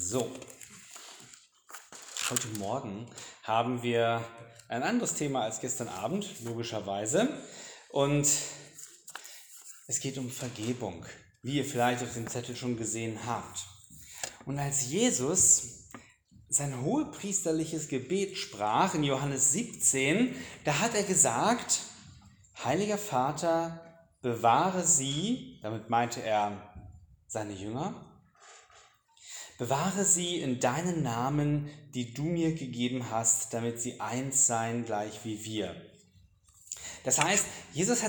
So, heute Morgen haben wir ein anderes Thema als gestern Abend, logischerweise. Und es geht um Vergebung, wie ihr vielleicht auf dem Zettel schon gesehen habt. Und als Jesus sein hohepriesterliches Gebet sprach in Johannes 17, da hat er gesagt: Heiliger Vater, bewahre sie, damit meinte er seine Jünger, bewahre sie in deinen Namen, die du mir gegeben hast, damit sie eins seien, gleich wie wir. Das heißt, Jesus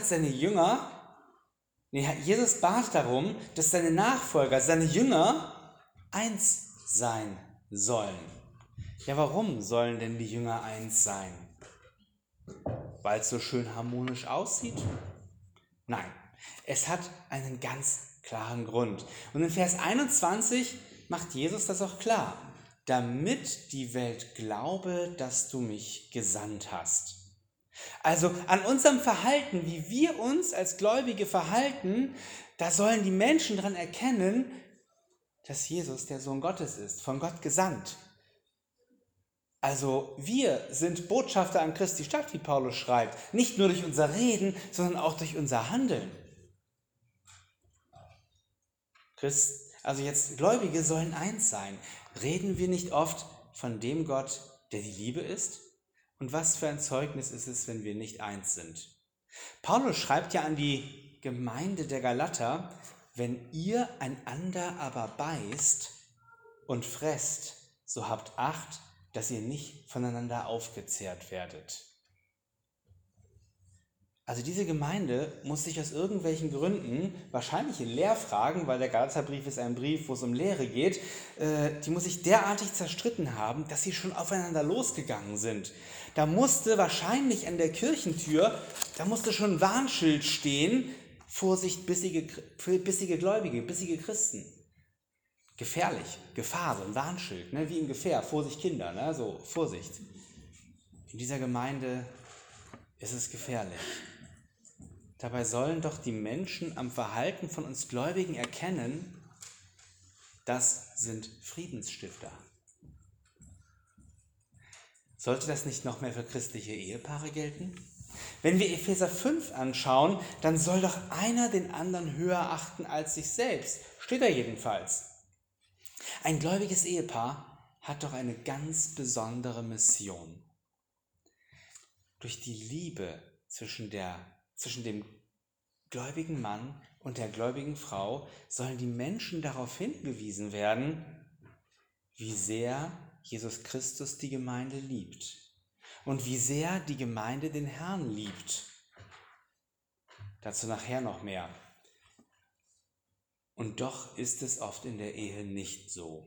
bat darum, dass seine Nachfolger, seine Jünger eins sein sollen. Ja, warum sollen denn die Jünger eins sein? Weil es so schön harmonisch aussieht? Nein, es hat einen ganz klaren Grund. Und in Vers 21 macht Jesus das auch klar. Damit die Welt glaube, dass du mich gesandt hast. Also an unserem Verhalten, wie wir uns als Gläubige verhalten, da sollen die Menschen daran erkennen, dass Jesus der Sohn Gottes ist, von Gott gesandt. Also wir sind Botschafter an Christi Stadt, wie Paulus schreibt, nicht nur durch unser Reden, sondern auch durch unser Handeln. Gläubige sollen eins sein. Reden wir nicht oft von dem Gott, der die Liebe ist? Und was für ein Zeugnis ist es, wenn wir nicht eins sind? Paulus schreibt ja an die Gemeinde der Galater: Wenn ihr einander aber beißt und fresst, so habt Acht, dass ihr nicht voneinander aufgezehrt werdet. Also diese Gemeinde muss sich aus irgendwelchen Gründen, wahrscheinlich in Lehrfragen, weil der Galaterbrief ist ein Brief, wo es um Lehre geht, die muss sich derartig zerstritten haben, dass sie schon aufeinander losgegangen sind. Da musste wahrscheinlich an der Kirchentür, schon ein Warnschild stehen: Vorsicht, bissige Gläubige, bissige Christen. Gefährlich, Gefahr, so ein Warnschild, wie im Gefähr, Vorsicht Kinder, so Vorsicht. In dieser Gemeinde ist es gefährlich. Dabei sollen doch die Menschen am Verhalten von uns Gläubigen erkennen, das sind Friedensstifter. Sollte das nicht noch mehr für christliche Ehepaare gelten? Wenn wir Epheser 5 anschauen, dann soll doch einer den anderen höher achten als sich selbst. Steht da jedenfalls. Ein gläubiges Ehepaar hat doch eine ganz besondere Mission. Durch die Liebe zwischen dem gläubigen Mann und der gläubigen Frau sollen die Menschen darauf hingewiesen werden, wie sehr Jesus Christus die Gemeinde liebt und wie sehr die Gemeinde den Herrn liebt. Dazu nachher noch mehr. Und doch ist es oft in der Ehe nicht so.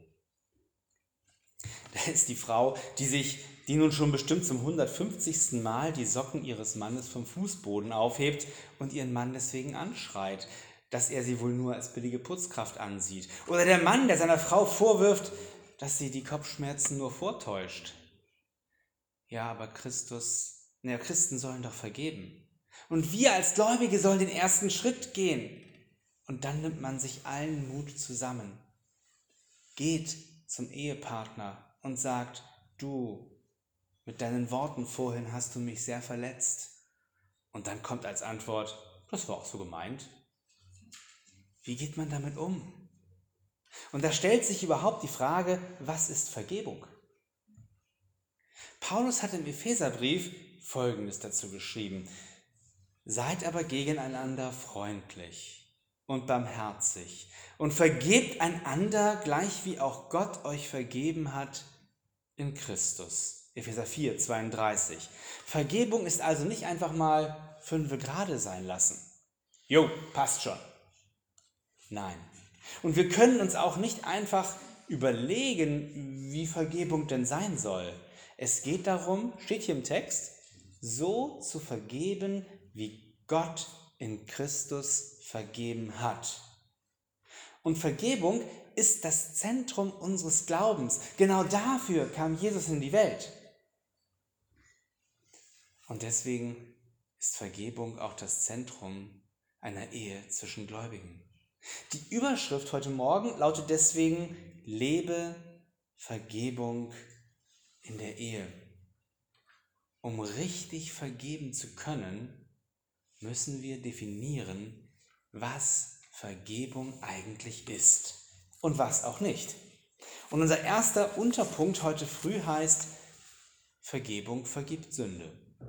Da ist die Frau, die nun schon bestimmt zum 150. Mal die Socken ihres Mannes vom Fußboden aufhebt und ihren Mann deswegen anschreit, dass er sie wohl nur als billige Putzkraft ansieht. Oder der Mann, der seiner Frau vorwirft, dass sie die Kopfschmerzen nur vortäuscht. Ja, aber Christen sollen doch vergeben. Und wir als Gläubige sollen den ersten Schritt gehen. Und dann nimmt man sich allen Mut zusammen. Geht zum Ehepartner und sagt: Du, mit deinen Worten vorhin hast du mich sehr verletzt. Und dann kommt als Antwort: Das war auch so gemeint. Wie geht man damit um? Und da stellt sich überhaupt die Frage: Was ist Vergebung? Paulus hat im Epheserbrief Folgendes dazu geschrieben: Seid aber gegeneinander freundlich und barmherzig und vergebt einander, gleich wie auch Gott euch vergeben hat in Christus. Epheser 4, 32. Vergebung ist also nicht einfach mal 5 gerade sein lassen. Jo, passt schon. Nein. Und wir können uns auch nicht einfach überlegen, wie Vergebung denn sein soll. Es geht darum, steht hier im Text, so zu vergeben, wie Gott in Christus vergeben hat. Und Vergebung ist das Zentrum unseres Glaubens. Genau dafür kam Jesus in die Welt. Und deswegen ist Vergebung auch das Zentrum einer Ehe zwischen Gläubigen. Die Überschrift heute Morgen lautet deswegen: Lebe Vergebung in der Ehe. Um richtig vergeben zu können, müssen wir definieren, was Vergebung eigentlich ist und was auch nicht. Und unser erster Unterpunkt heute früh heißt, Vergebung vergibt Sünde.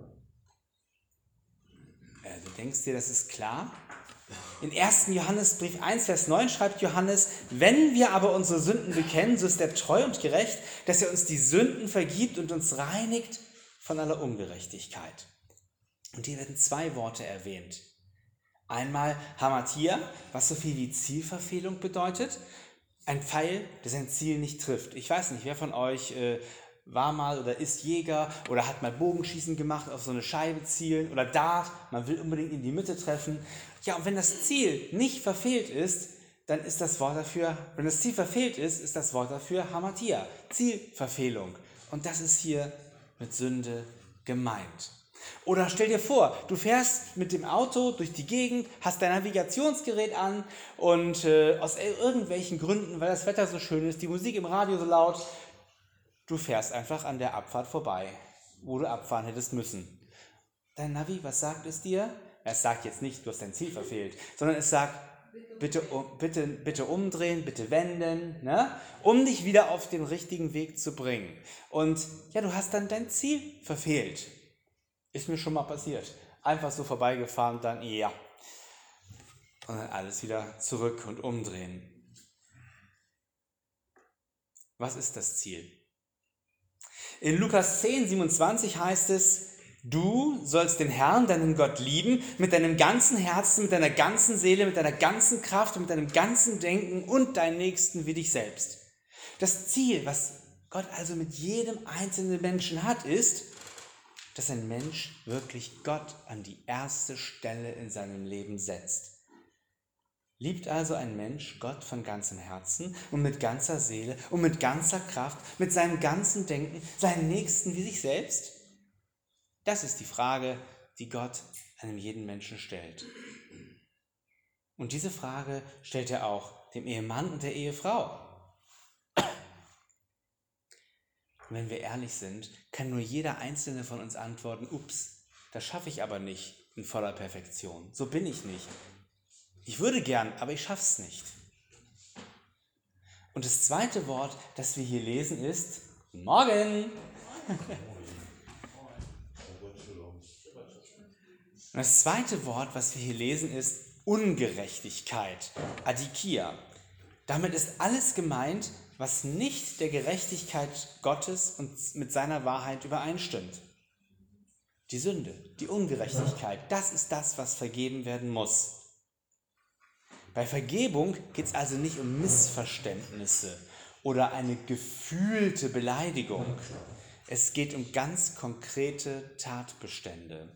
Du denkst dir, das ist klar? In 1. Johannesbrief 1, Vers 9 schreibt Johannes, wenn wir aber unsere Sünden bekennen, so ist er treu und gerecht, dass er uns die Sünden vergibt und uns reinigt von aller Ungerechtigkeit. Und hier werden 2 Worte erwähnt. Einmal Hamatia, was so viel wie Zielverfehlung bedeutet. Ein Pfeil, der sein Ziel nicht trifft. Ich weiß nicht, wer von euch war mal oder ist Jäger oder hat mal Bogenschießen gemacht, auf so eine Scheibe zielen oder Dart, man will unbedingt in die Mitte treffen. Ja, und wenn das Ziel nicht verfehlt ist, dann ist das Wort dafür, wenn das Ziel verfehlt ist, ist das Wort dafür Hamatia, Zielverfehlung. Und das ist hier mit Sünde gemeint. Oder stell dir vor, du fährst mit dem Auto durch die Gegend, hast dein Navigationsgerät an und aus irgendwelchen Gründen, weil das Wetter so schön ist, die Musik im Radio so laut, du fährst einfach an der Abfahrt vorbei, wo du abfahren hättest müssen. Dein Navi, was sagt es dir? Es sagt jetzt nicht, du hast dein Ziel verfehlt, sondern es sagt, bitte umdrehen, bitte wenden, ne? Um dich wieder auf den richtigen Weg zu bringen. Und ja, du hast dann dein Ziel verfehlt. Ist mir schon mal passiert. Einfach so vorbeigefahren, dann ja. Und dann alles wieder zurück und umdrehen. Was ist das Ziel? In Lukas 10, 27 heißt es, du sollst den Herrn, deinen Gott, lieben, mit deinem ganzen Herzen, mit deiner ganzen Seele, mit deiner ganzen Kraft und mit deinem ganzen Denken und deinen Nächsten wie dich selbst. Das Ziel, was Gott also mit jedem einzelnen Menschen hat, ist, dass ein Mensch wirklich Gott an die erste Stelle in seinem Leben setzt. Liebt also ein Mensch Gott von ganzem Herzen und mit ganzer Seele und mit ganzer Kraft, mit seinem ganzen Denken, seinen Nächsten wie sich selbst? Das ist die Frage, die Gott einem jeden Menschen stellt. Und diese Frage stellt er auch dem Ehemann und der Ehefrau. Und wenn wir ehrlich sind, kann nur jeder Einzelne von uns antworten, ups, das schaffe ich aber nicht in voller Perfektion. So bin ich nicht. Ich würde gern, aber ich schaff's nicht. Und das zweite Wort, das wir hier lesen, ist Guten Morgen. Und das zweite Wort, was wir hier lesen, ist Ungerechtigkeit, Adikia. Damit ist alles gemeint, was nicht der Gerechtigkeit Gottes und mit seiner Wahrheit übereinstimmt. Die Sünde, die Ungerechtigkeit, das ist das, was vergeben werden muss. Bei Vergebung geht es also nicht um Missverständnisse oder eine gefühlte Beleidigung. Es geht um ganz konkrete Tatbestände.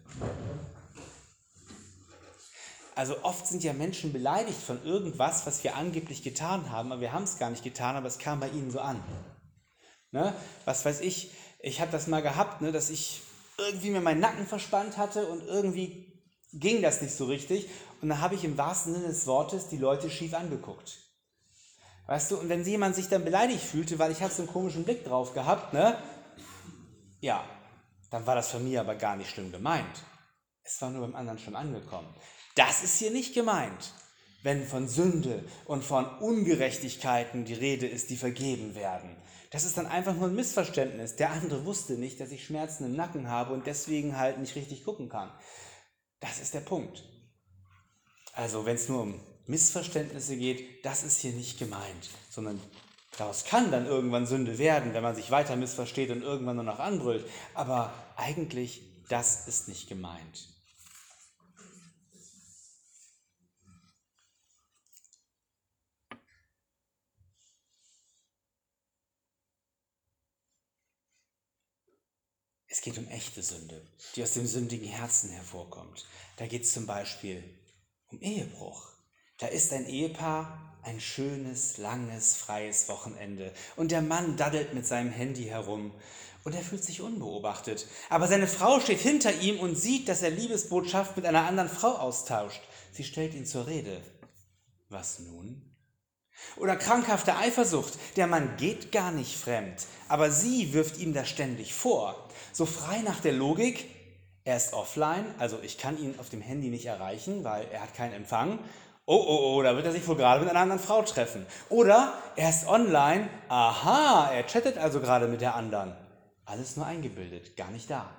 Also oft sind ja Menschen beleidigt von irgendwas, was wir angeblich getan haben, aber wir haben es gar nicht getan, aber es kam bei ihnen so an. Ne? Was weiß ich habe das mal gehabt, ne, dass ich irgendwie mir meinen Nacken verspannt hatte und irgendwie ging das nicht so richtig. Und dann habe ich im wahrsten Sinne des Wortes die Leute schief angeguckt. Weißt du, und wenn jemand sich dann beleidigt fühlte, weil ich habe so einen komischen Blick drauf gehabt, ne, ja, dann war das von mir aber gar nicht schlimm gemeint. Es war nur beim anderen schon angekommen. Das ist hier nicht gemeint, wenn von Sünde und von Ungerechtigkeiten die Rede ist, die vergeben werden. Das ist dann einfach nur ein Missverständnis. Der andere wusste nicht, dass ich Schmerzen im Nacken habe und deswegen halt nicht richtig gucken kann. Das ist der Punkt. Also wenn es nur um Missverständnisse geht, das ist hier nicht gemeint, sondern daraus kann dann irgendwann Sünde werden, wenn man sich weiter missversteht und irgendwann nur noch anbrüllt. Aber eigentlich, das ist nicht gemeint. Es geht um echte Sünde, die aus dem sündigen Herzen hervorkommt. Da geht es zum Beispiel um Ehebruch. Da ist ein Ehepaar, ein schönes, langes, freies Wochenende und der Mann daddelt mit seinem Handy herum und er fühlt sich unbeobachtet. Aber seine Frau steht hinter ihm und sieht, dass er Liebesbotschaft mit einer anderen Frau austauscht. Sie stellt ihn zur Rede. Was nun? Oder krankhafte Eifersucht. Der Mann geht gar nicht fremd, aber sie wirft ihm das ständig vor. So frei nach der Logik, er ist offline, also ich kann ihn auf dem Handy nicht erreichen, weil er hat keinen Empfang. Oh, da wird er sich wohl gerade mit einer anderen Frau treffen. Oder er ist online, aha, er chattet also gerade mit der anderen. Alles nur eingebildet, gar nicht da.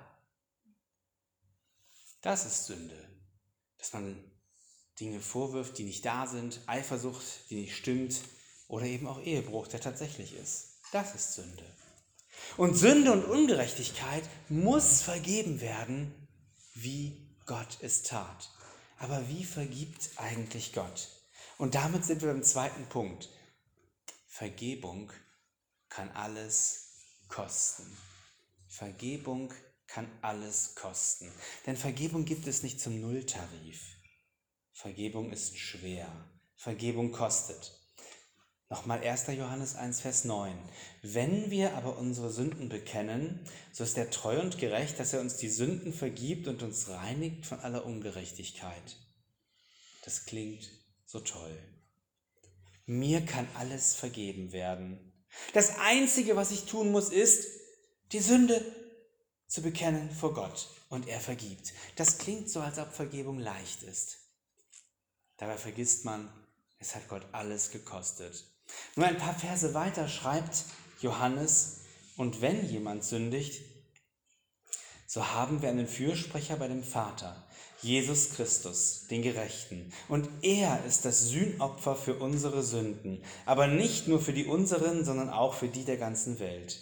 Das ist Sünde, dass man Dinge vorwirft, die nicht da sind, Eifersucht, die nicht stimmt, oder eben auch Ehebruch, der tatsächlich ist. Das ist Sünde. Und Sünde und Ungerechtigkeit muss vergeben werden, wie Gott es tat. Aber wie vergibt eigentlich Gott? Und damit sind wir beim zweiten Punkt. Vergebung kann alles kosten. Vergebung kann alles kosten. Denn Vergebung gibt es nicht zum Nulltarif. Vergebung ist schwer. Vergebung kostet. Nochmal 1. Johannes 1, Vers 9. Wenn wir aber unsere Sünden bekennen, so ist er treu und gerecht, dass er uns die Sünden vergibt und uns reinigt von aller Ungerechtigkeit. Das klingt so toll. Mir kann alles vergeben werden. Das Einzige, was ich tun muss, ist, die Sünde zu bekennen vor Gott. Und er vergibt. Das klingt so, als ob Vergebung leicht ist. Dabei vergisst man, es hat Gott alles gekostet. Nur ein paar Verse weiter schreibt Johannes, und wenn jemand sündigt, so haben wir einen Fürsprecher bei dem Vater, Jesus Christus, den Gerechten. Und er ist das Sühnopfer für unsere Sünden, aber nicht nur für die unseren, sondern auch für die der ganzen Welt.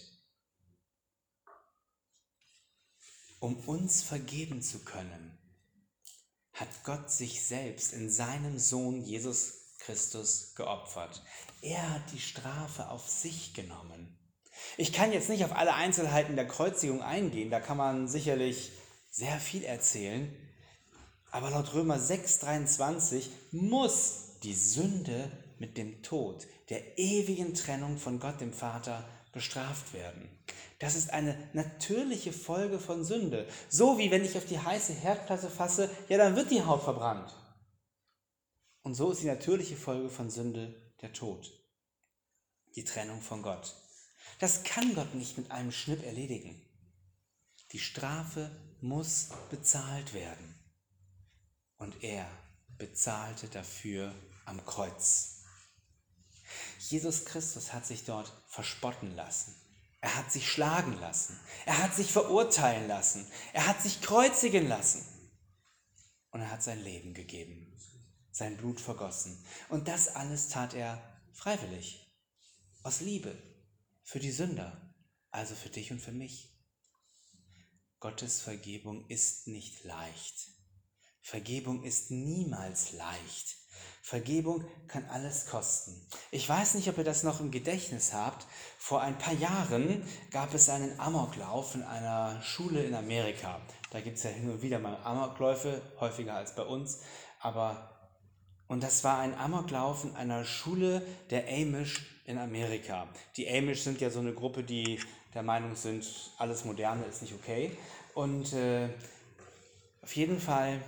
Um uns vergeben zu können, hat Gott sich selbst in seinem Sohn Jesus Christus geopfert. Er hat die Strafe auf sich genommen. Ich kann jetzt nicht auf alle Einzelheiten der Kreuzigung eingehen, da kann man sicherlich sehr viel erzählen, aber laut Römer 6,23 muss die Sünde mit dem Tod, der ewigen Trennung von Gott dem Vater, bestraft werden. Das ist eine natürliche Folge von Sünde. So wie wenn ich auf die heiße Herdplatte fasse, ja, dann wird die Haut verbrannt. Und so ist die natürliche Folge von Sünde der Tod. Die Trennung von Gott. Das kann Gott nicht mit einem Schnipp erledigen. Die Strafe muss bezahlt werden. Und er bezahlte dafür am Kreuz. Jesus Christus hat sich dort verspotten lassen. Er hat sich schlagen lassen. Er hat sich verurteilen lassen. Er hat sich kreuzigen lassen. Und er hat sein Leben gegeben, sein Blut vergossen. Und das alles tat er freiwillig, aus Liebe, für die Sünder, also für dich und für mich. Gottes Vergebung ist nicht leicht. Vergebung ist niemals leicht. Vergebung kann alles kosten. Ich weiß nicht, ob ihr das noch im Gedächtnis habt. Vor ein paar Jahren gab es einen Amoklauf in einer Schule in Amerika. Da gibt es ja hin und wieder mal Amokläufe, häufiger als bei uns. Und das war ein Amoklauf in einer Schule der Amish in Amerika. Die Amish sind ja so eine Gruppe, die der Meinung sind, alles Moderne ist nicht okay. Und auf jeden Fall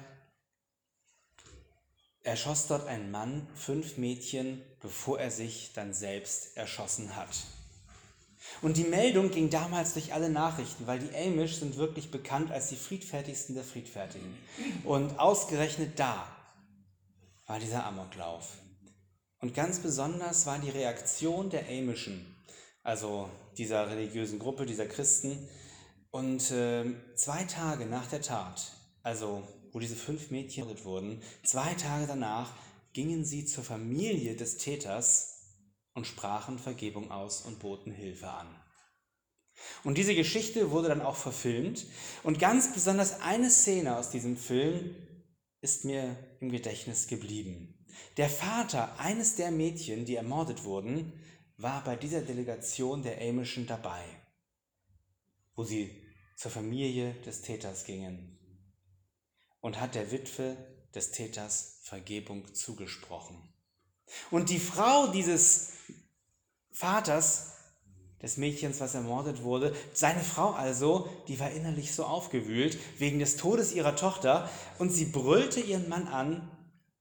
erschoss dort ein Mann 5 Mädchen, bevor er sich dann selbst erschossen hat. Und die Meldung ging damals durch alle Nachrichten, weil die Amish sind wirklich bekannt als die friedfertigsten der Friedfertigen. Und ausgerechnet da war dieser Amoklauf. Und ganz besonders war die Reaktion der Amischen, also dieser religiösen Gruppe, dieser Christen. Und 2 Tage nach der Tat, also wo diese 5 Mädchen ermordet wurden, 2 Tage danach gingen sie zur Familie des Täters und sprachen Vergebung aus und boten Hilfe an. Und diese Geschichte wurde dann auch verfilmt. Und ganz besonders eine Szene aus diesem Film ist mir im Gedächtnis geblieben. Der Vater eines der Mädchen, die ermordet wurden, war bei dieser Delegation der Amischen dabei, wo sie zur Familie des Täters gingen und hat der Witwe des Täters Vergebung zugesprochen. Und die Frau dieses Vaters, des Mädchens, was ermordet wurde, seine Frau also, die war innerlich so aufgewühlt wegen des Todes ihrer Tochter und sie brüllte ihren Mann an,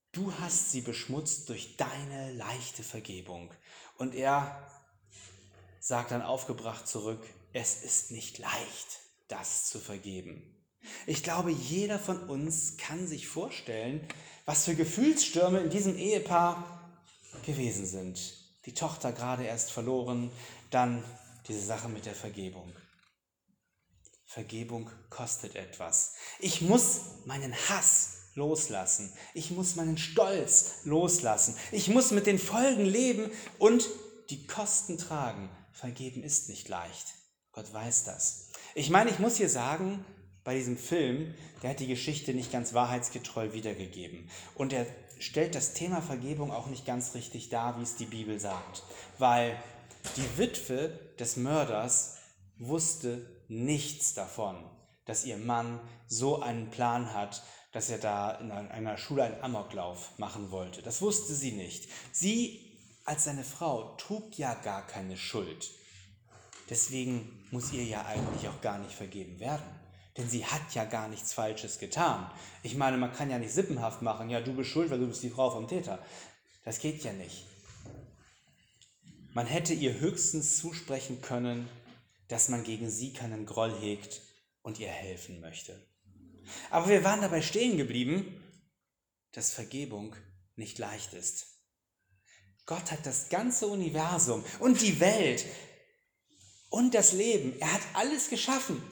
Du hast sie beschmutzt durch deine leichte Vergebung. Und er sagt dann aufgebracht zurück, es ist nicht leicht, das zu vergeben. Ich glaube, jeder von uns kann sich vorstellen, was für Gefühlsstürme in diesem Ehepaar gewesen sind. Die Tochter gerade erst verloren, dann diese Sache mit der Vergebung. Vergebung kostet etwas. Ich muss meinen Hass loslassen. Ich muss meinen Stolz loslassen. Ich muss mit den Folgen leben und die Kosten tragen. Vergeben ist nicht leicht. Gott weiß das. Ich meine, ich muss hier sagen, bei diesem Film, der hat die Geschichte nicht ganz wahrheitsgetreu wiedergegeben. Und er stellt das Thema Vergebung auch nicht ganz richtig dar, wie es die Bibel sagt. Weil die Witwe des Mörders wusste nichts davon, dass ihr Mann so einen Plan hat, dass er da in einer Schule einen Amoklauf machen wollte. Das wusste sie nicht. Sie als seine Frau trug ja gar keine Schuld. Deswegen muss ihr ja eigentlich auch gar nicht vergeben werden. Denn sie hat ja gar nichts Falsches getan. Ich meine, man kann ja nicht sippenhaft machen, ja, du bist schuld, weil du bist die Frau vom Täter. Das geht ja nicht. Man hätte ihr höchstens zusprechen können, dass man gegen sie keinen Groll hegt und ihr helfen möchte. Aber wir waren dabei stehen geblieben, dass Vergebung nicht leicht ist. Gott hat das ganze Universum und die Welt und das Leben, er hat alles geschaffen.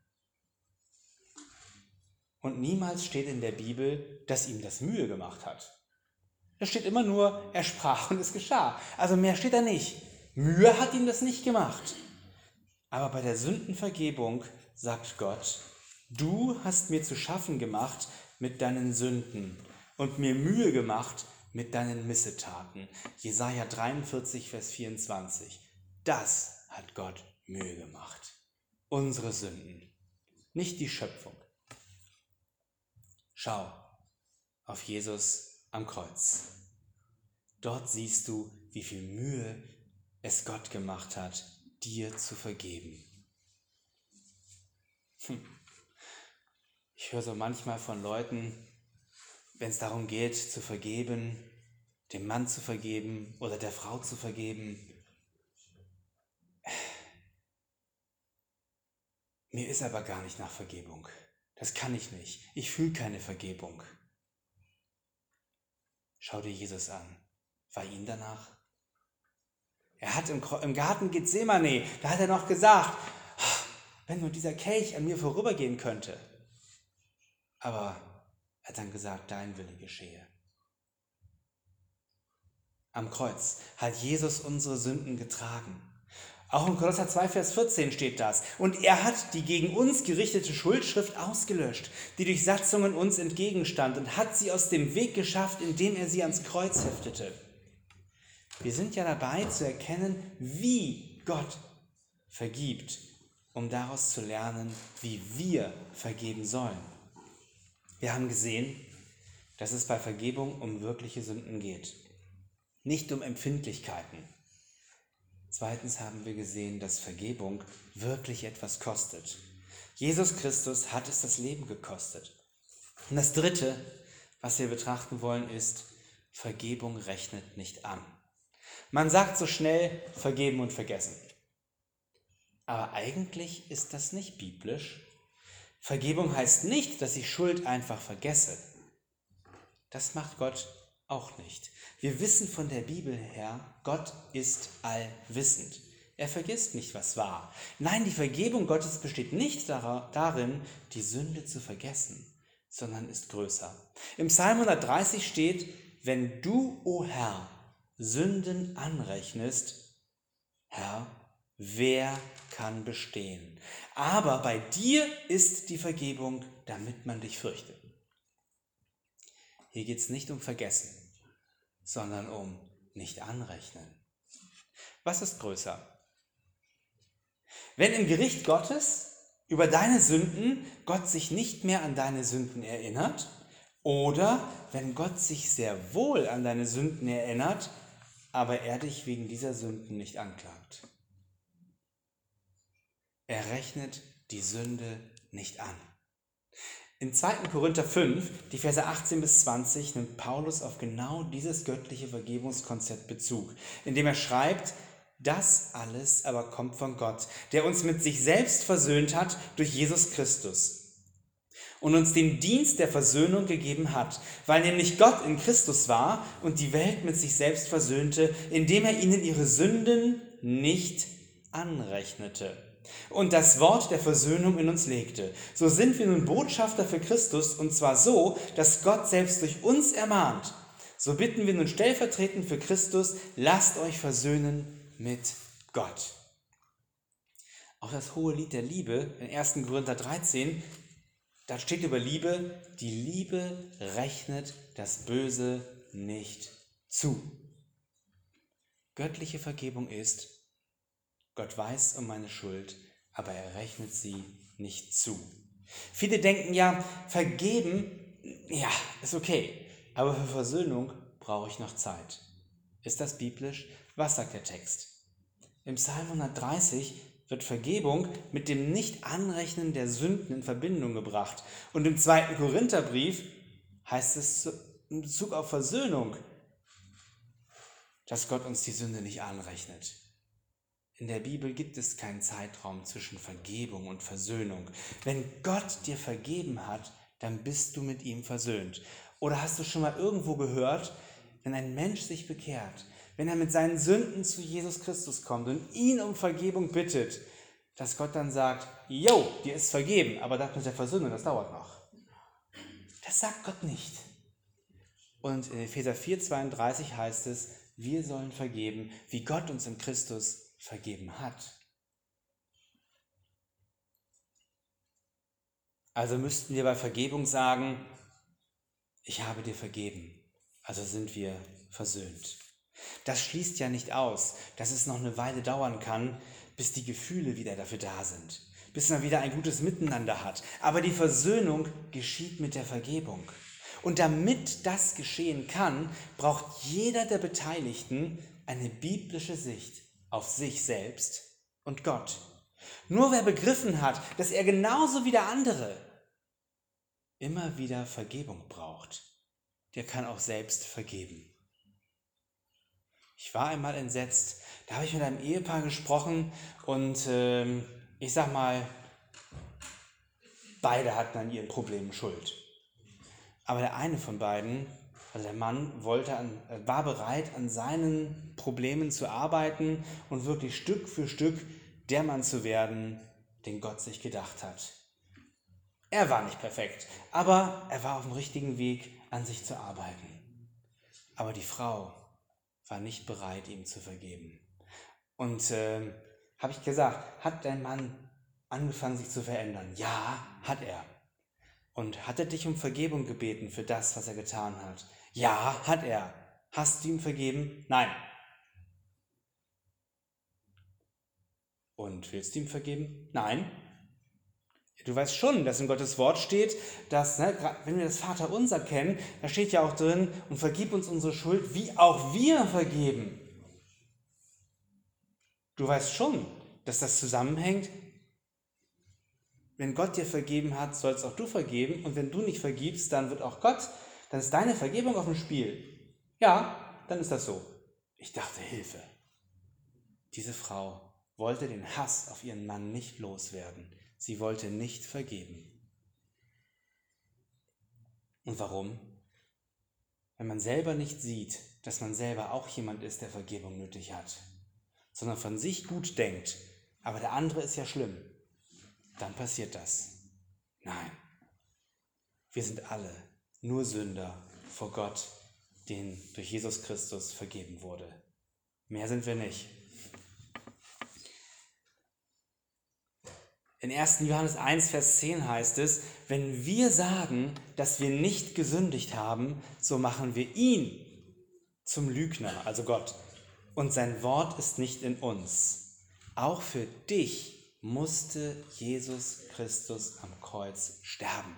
Und niemals steht in der Bibel, dass ihm das Mühe gemacht hat. Da steht immer nur, er sprach und es geschah. Also mehr steht da nicht. Mühe hat ihm das nicht gemacht. Aber bei der Sündenvergebung sagt Gott, du hast mir zu schaffen gemacht mit deinen Sünden und mir Mühe gemacht mit deinen Missetaten. Jesaja 43, Vers 24. Das hat Gott Mühe gemacht. Unsere Sünden, nicht die Schöpfung. Schau auf Jesus am Kreuz. Dort siehst du, wie viel Mühe es Gott gemacht hat, dir zu vergeben. Ich höre so manchmal von Leuten, wenn es darum geht, zu vergeben, dem Mann zu vergeben oder der Frau zu vergeben. Mir ist aber gar nicht nach Vergebung. Das kann ich nicht. Ich fühle keine Vergebung. Schau dir Jesus an. War ihm danach? Er hat im Garten Gethsemane, da hat er noch gesagt, wenn nur dieser Kelch an mir vorübergehen könnte. Aber er hat dann gesagt, dein Wille geschehe. Am Kreuz hat Jesus unsere Sünden getragen. Auch in Kolosser 2, Vers 14 steht das. Und er hat die gegen uns gerichtete Schuldschrift ausgelöscht, die durch Satzungen uns entgegenstand und hat sie aus dem Weg geschafft, indem er sie ans Kreuz heftete. Wir sind ja dabei zu erkennen, wie Gott vergibt, um daraus zu lernen, wie wir vergeben sollen. Wir haben gesehen, dass es bei Vergebung um wirkliche Sünden geht, nicht um Empfindlichkeiten. Zweitens haben wir gesehen, dass Vergebung wirklich etwas kostet. Jesus Christus hat es das Leben gekostet. Und das Dritte, was wir betrachten wollen, ist, Vergebung rechnet nicht an. Man sagt so schnell, vergeben und vergessen. Aber eigentlich ist das nicht biblisch. Vergebung heißt nicht, dass ich Schuld einfach vergesse. Das macht Gott auch nicht. Wir wissen von der Bibel her, Gott ist allwissend. Er vergisst nicht, was war. Nein, die Vergebung Gottes besteht nicht darin, die Sünde zu vergessen, sondern ist größer. Im Psalm 130 steht, wenn du, o Herr, Sünden anrechnest, Herr, wer kann bestehen? Aber bei dir ist die Vergebung, damit man dich fürchtet. Hier geht es nicht um Vergessen, sondern um nicht anrechnen. Was ist größer? Wenn im Gericht Gottes über deine Sünden Gott sich nicht mehr an deine Sünden erinnert, oder wenn Gott sich sehr wohl an deine Sünden erinnert, aber er dich wegen dieser Sünden nicht anklagt. Er rechnet die Sünde nicht an. In 2. Korinther 5, die Verse 18 bis 20, nimmt Paulus auf genau dieses göttliche Vergebungskonzept Bezug, indem er schreibt: Das alles aber kommt von Gott, der uns mit sich selbst versöhnt hat durch Jesus Christus und uns den Dienst der Versöhnung gegeben hat, weil nämlich Gott in Christus war und die Welt mit sich selbst versöhnte, indem er ihnen ihre Sünden nicht anrechnete und das Wort der Versöhnung in uns legte. So sind wir nun Botschafter für Christus, und zwar so, dass Gott selbst durch uns ermahnt. So bitten wir nun stellvertretend für Christus: Lasst euch versöhnen mit Gott. Auch das hohe Lied der Liebe in 1. Korinther 13, da steht über Liebe: Die Liebe rechnet das Böse nicht zu. Göttliche Vergebung ist: Gott weiß um meine Schuld, aber er rechnet sie nicht zu. Viele denken ja, vergeben, ja, ist okay, aber für Versöhnung brauche ich noch Zeit. Ist das biblisch? Was sagt der Text? Im Psalm 130 wird Vergebung mit dem Nicht-Anrechnen der Sünden in Verbindung gebracht. Und im 2. Korintherbrief heißt es in Bezug auf Versöhnung, dass Gott uns die Sünde nicht anrechnet. In der Bibel gibt es keinen Zeitraum zwischen Vergebung und Versöhnung. Wenn Gott dir vergeben hat, dann bist du mit ihm versöhnt. Oder hast du schon mal irgendwo gehört, wenn ein Mensch sich bekehrt, wenn er mit seinen Sünden zu Jesus Christus kommt und ihn um Vergebung bittet, dass Gott dann sagt: Jo, dir ist vergeben, aber das mit der Versöhnung, das dauert noch. Das sagt Gott nicht. Und in Epheser 4,32 heißt es: Wir sollen vergeben, wie Gott uns in Christus vergeben hat. Also müssten wir bei Vergebung sagen: Ich habe dir vergeben, also sind wir versöhnt. Das schließt ja nicht aus, dass es noch eine Weile dauern kann, bis die Gefühle wieder dafür da sind, bis man wieder ein gutes Miteinander hat. Aber die Versöhnung geschieht mit der Vergebung. Und damit das geschehen kann, braucht jeder der Beteiligten eine biblische Sicht auf sich selbst und Gott. Nur wer begriffen hat, dass er genauso wie der andere immer wieder Vergebung braucht, der kann auch selbst vergeben. Ich war einmal entsetzt, da habe ich mit einem Ehepaar gesprochen und ich sag mal, beide hatten an ihren Problemen Schuld. Aber der eine von beiden, also der Mann, war bereit, an seinen Problemen zu arbeiten und wirklich Stück für Stück der Mann zu werden, den Gott sich gedacht hat. Er war nicht perfekt, aber er war auf dem richtigen Weg, an sich zu arbeiten. Aber die Frau war nicht bereit, ihm zu vergeben. Und habe ich gesagt: Hat dein Mann angefangen, sich zu verändern? Ja, hat er. Und hat er dich um Vergebung gebeten für das, was er getan hat? Ja, hat er. Hast du ihm vergeben? Nein. Und willst du ihm vergeben? Nein. Du weißt schon, dass in Gottes Wort steht, dass, wenn wir das Vaterunser kennen, da steht ja auch drin: Und vergib uns unsere Schuld, wie auch wir vergeben. Du weißt schon, dass das zusammenhängt. Wenn Gott dir vergeben hat, sollst auch du vergeben. Und wenn du nicht vergibst, dann ist deine Vergebung auf dem Spiel. Ja, dann ist das so. Ich dachte: Hilfe. Diese Frau wollte den Hass auf ihren Mann nicht loswerden. Sie wollte nicht vergeben. Und warum? Wenn man selber nicht sieht, dass man selber auch jemand ist, der Vergebung nötig hat, sondern von sich gut denkt, aber der andere ist ja schlimm, dann passiert das. Nein, wir sind alle nur Sünder vor Gott, denen durch Jesus Christus vergeben wurde. Mehr sind wir nicht. In 1. Johannes 1, Vers 10 heißt es: Wenn wir sagen, dass wir nicht gesündigt haben, so machen wir ihn zum Lügner, also Gott, und sein Wort ist nicht in uns. Auch für dich musste Jesus Christus am Kreuz sterben.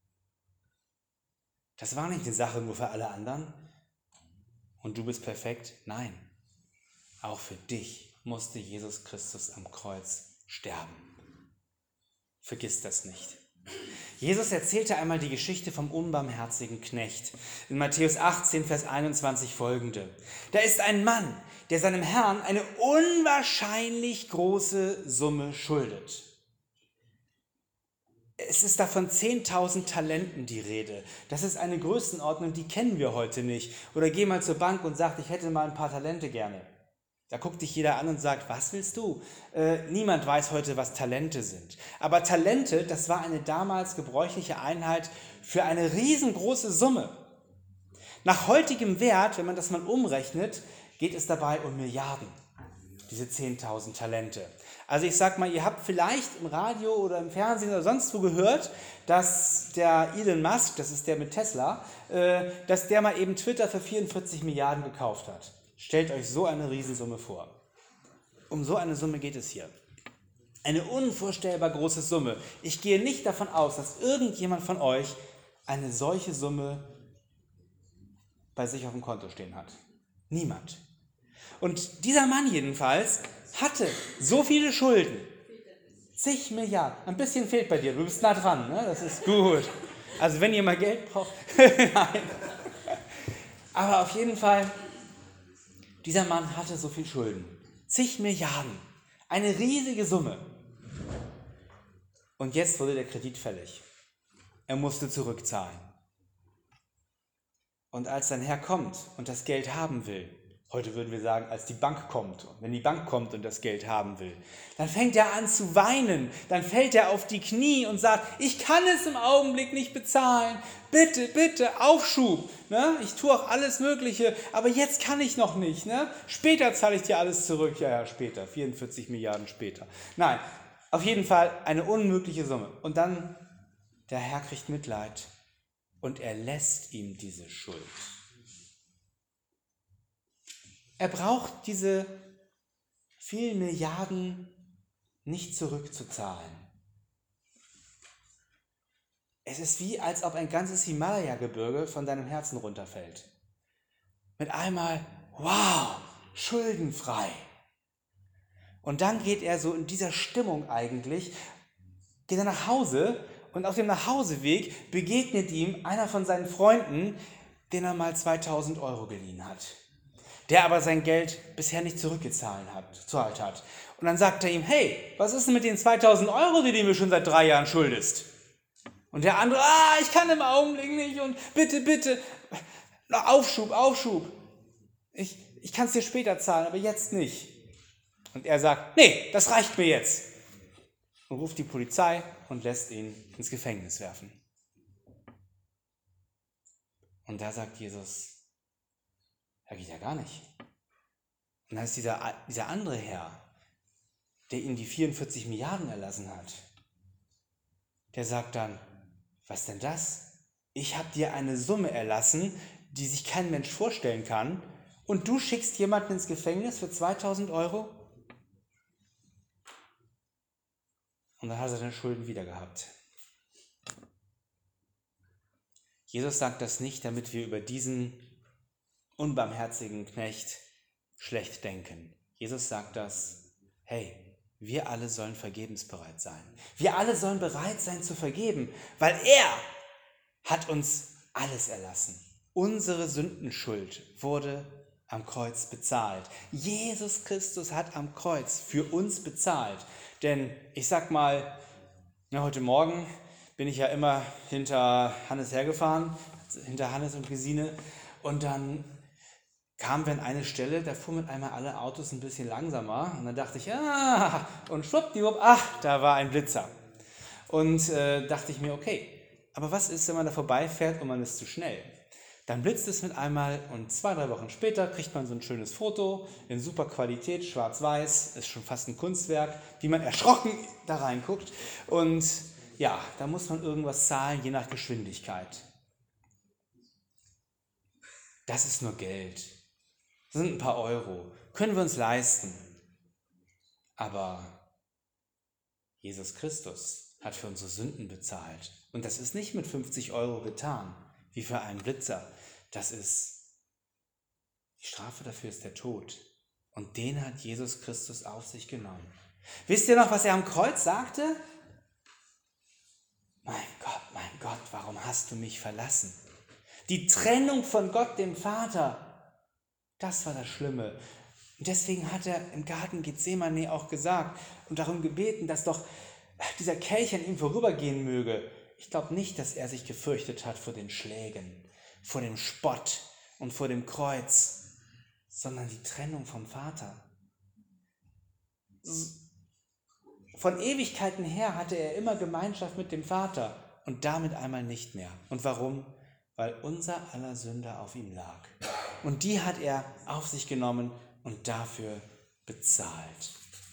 Das war nicht eine Sache nur für alle anderen und du bist perfekt. Nein, auch für dich musste Jesus Christus am Kreuz sterben. Vergiss das nicht. Jesus erzählte einmal die Geschichte vom unbarmherzigen Knecht. In Matthäus 18, Vers 21 folgende. Da ist ein Mann, der seinem Herrn eine unwahrscheinlich große Summe schuldet. Es ist da von 10.000 Talenten die Rede. Das ist eine Größenordnung, die kennen wir heute nicht. Oder geh mal zur Bank und sag, ich hätte mal ein paar Talente gerne. Da guckt dich jeder an und sagt, was willst du? Niemand weiß heute, was Talente sind. Aber Talente, das war eine damals gebräuchliche Einheit für eine riesengroße Summe. Nach heutigem Wert, wenn man das mal umrechnet, geht es dabei um Milliarden, diese 10.000 Talente. Also ich sag mal, ihr habt vielleicht im Radio oder im Fernsehen oder sonst wo gehört, dass der Elon Musk, das ist der mit Tesla, dass der mal eben Twitter für 44 Milliarden gekauft hat. Stellt euch so eine Riesensumme vor. Um so eine Summe geht es hier. Eine unvorstellbar große Summe. Ich gehe nicht davon aus, dass irgendjemand von euch eine solche Summe bei sich auf dem Konto stehen hat. Niemand. Und dieser Mann jedenfalls hatte so viele Schulden. Zig Milliarden. Ein bisschen fehlt bei dir. Du bist nah dran, ne? Das ist gut. Also wenn ihr mal Geld braucht. Nein. Aber auf jeden Fall, dieser Mann hatte so viel Schulden. Zig Milliarden. Eine riesige Summe. Und jetzt wurde der Kredit fällig. Er musste zurückzahlen. Und als sein Herr kommt und das Geld haben will, heute würden wir sagen, als die Bank kommt, wenn die Bank kommt und das Geld haben will, dann fängt er an zu weinen, dann fällt er auf die Knie und sagt, ich kann es im Augenblick nicht bezahlen, bitte, bitte, Aufschub, ne? Ich tue auch alles Mögliche, aber jetzt kann ich noch nicht, ne? Später zahle ich dir alles zurück, ja, später, 44 Milliarden später. Nein, auf jeden Fall eine unmögliche Summe. Und dann, der Herr kriegt Mitleid und er lässt ihm diese Schuld. Er braucht diese vielen Milliarden nicht zurückzuzahlen. Es ist wie, als ob ein ganzes Himalaya-Gebirge von deinem Herzen runterfällt. Mit einmal, wow, schuldenfrei. Und dann geht er so in dieser Stimmung eigentlich, geht er nach Hause und auf dem Nachhauseweg begegnet ihm einer von seinen Freunden, den er mal 2.000 Euro geliehen hat. Der aber sein Geld bisher nicht zurückgezahlt hat. Und dann sagt er ihm, hey, was ist denn mit den 2.000 Euro, die du mir schon seit 3 Jahren schuldest? Und der andere, ich kann im Augenblick nicht und bitte, bitte, Aufschub. Ich kann es dir später zahlen, aber jetzt nicht. Und er sagt, nee, das reicht mir jetzt. Und ruft die Polizei und lässt ihn ins Gefängnis werfen. Und da sagt Jesus, ja, geht ja gar nicht. Und dann ist dieser andere Herr, der ihm die 44 Milliarden erlassen hat, der sagt dann, was denn das? Ich habe dir eine Summe erlassen, die sich kein Mensch vorstellen kann, und du schickst jemanden ins Gefängnis für 2.000 Euro? Und dann hat er seine Schulden wieder gehabt. Jesus sagt das nicht, damit wir über diesen unbarmherzigen Knecht schlecht denken. Jesus sagt das, hey, wir alle sollen vergebensbereit sein. Wir alle sollen bereit sein zu vergeben, weil er hat uns alles erlassen. Unsere Sündenschuld wurde am Kreuz bezahlt. Jesus Christus hat am Kreuz für uns bezahlt. Denn ich sag mal, heute Morgen bin ich ja immer hinter Hannes hergefahren, hinter Hannes und Gesine, und dann kamen wir an eine Stelle, da fuhren mit einmal alle Autos ein bisschen langsamer und dann dachte ich, und schwuppdiwupp, da war ein Blitzer. Und dachte ich mir, okay, aber was ist, wenn man da vorbeifährt und man ist zu schnell? Dann blitzt es mit einmal und 2-3 Wochen später kriegt man so ein schönes Foto in super Qualität, schwarz-weiß, ist schon fast ein Kunstwerk, wie man erschrocken da reinguckt. Und ja, da muss man irgendwas zahlen, je nach Geschwindigkeit. Das ist nur Geld. Das sind ein paar Euro. Können wir uns leisten. Aber Jesus Christus hat für unsere Sünden bezahlt. Und das ist nicht mit 50 Euro getan, wie für einen Blitzer. Das ist, die Strafe dafür ist der Tod. Und den hat Jesus Christus auf sich genommen. Wisst ihr noch, was er am Kreuz sagte? mein Gott, warum hast du mich verlassen? Die Trennung von Gott, dem Vater, das war das Schlimme. Und deswegen hat er im Garten Gethsemane auch gesagt und darum gebeten, dass doch dieser Kelch an ihm vorübergehen möge. Ich glaube nicht, dass er sich gefürchtet hat vor den Schlägen, vor dem Spott und vor dem Kreuz, sondern die Trennung vom Vater. Von Ewigkeiten her hatte er immer Gemeinschaft mit dem Vater und damit einmal nicht mehr. Und warum? Weil unser aller Sünde auf ihm lag. Und die hat er auf sich genommen und dafür bezahlt.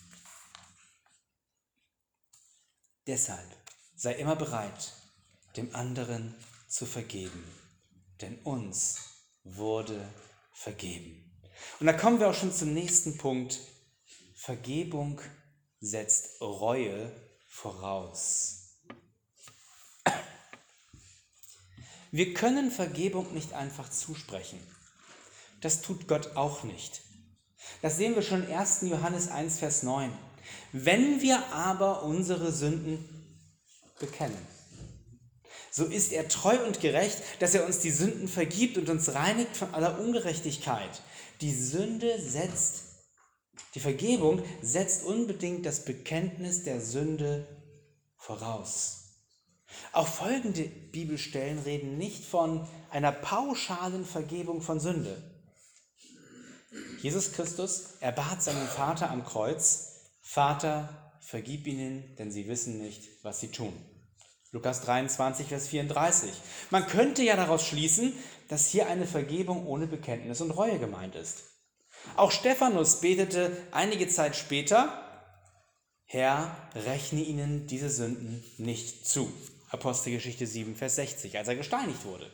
Deshalb sei immer bereit, dem anderen zu vergeben, denn uns wurde vergeben. Und da kommen wir auch schon zum nächsten Punkt. Vergebung setzt Reue voraus. Wir können Vergebung nicht einfach zusprechen. Das tut Gott auch nicht. Das sehen wir schon in 1. Johannes 1, Vers 9. Wenn wir aber unsere Sünden bekennen, so ist er treu und gerecht, dass er uns die Sünden vergibt und uns reinigt von aller Ungerechtigkeit. Die Vergebung setzt unbedingt das Bekenntnis der Sünde voraus. Auch folgende Bibelstellen reden nicht von einer pauschalen Vergebung von Sünde. Jesus Christus erbat seinen Vater am Kreuz: Vater, vergib ihnen, denn sie wissen nicht, was sie tun. Lukas 23, Vers 34. Man könnte ja daraus schließen, dass hier eine Vergebung ohne Bekenntnis und Reue gemeint ist. Auch Stephanus betete einige Zeit später: Herr, rechne ihnen diese Sünden nicht zu. Apostelgeschichte 7, Vers 60, als er gesteinigt wurde.